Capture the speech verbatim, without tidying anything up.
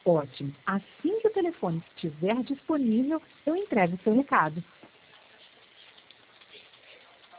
Ótimo. Assim que o telefone estiver disponível, eu entrego o seu recado.